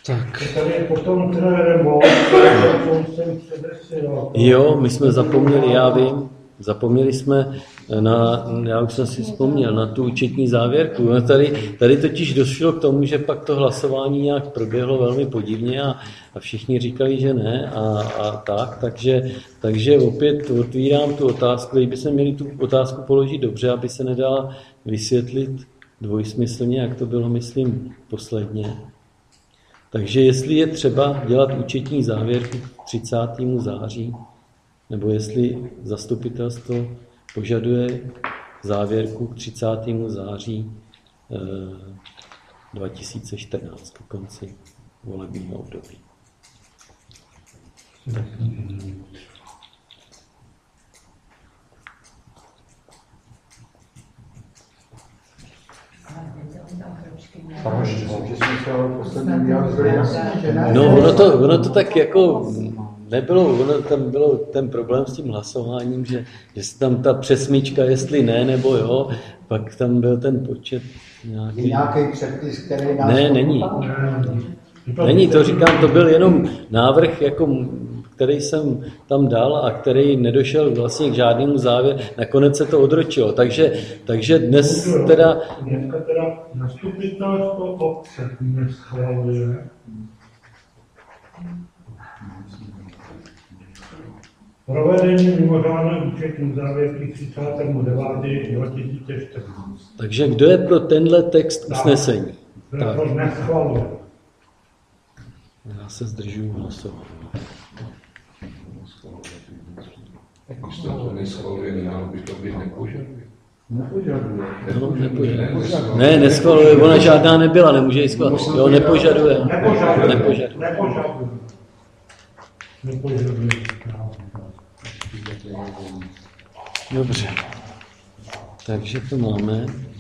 Tak. Tady je potom jsem předesil. Jo, my jsme zapomněli, já vím, zapomněli jsme já už jsem si vzpomněl, na tu účetní závěrku. No tady totiž došlo k tomu, že pak to hlasování nějak proběhlo velmi podivně a všichni říkali, že ne a tak, takže opět otvírám tu otázku, když bychom měli tu otázku položit dobře, aby se nedala vysvětlit dvojsmyslně, jak to bylo, myslím, posledně. Takže jestli je třeba dělat účetní závěrku k 30. září, nebo jestli zastupitelstvo požaduje závěrku k 30. září 2014, ke konci volebního období. No, ono to tak jako nebylo, tam bylo ten problém s tím hlasováním, že tam ta přesmička, jestli ne, nebo jo, pak tam byl ten počet nějaký... Nějaký předpis, který nás... Ne, není. Není, to říkám, to byl jenom návrh, jako, který jsem tam dal a který nedošel vlastně k žádnému závěru. Nakonec se to odročilo, takže dnes teda... Dneska teda zastupitelstvo obce neschvaluje. Provedení mimořádné účetní závěrky 30.9.2014. Takže kdo je pro tenhle text usnesení? Tak. To neschvaluje. Já se zdržuju hlasovat. Když to neschvaluje, by to být nepožaduje. Nepožaduje. Ne, neschvaluje, ona žádná nebyla, nemůže ji schvalovat. Jo, nepožaduje. Nepožaduje. Dobře. Takže to máme.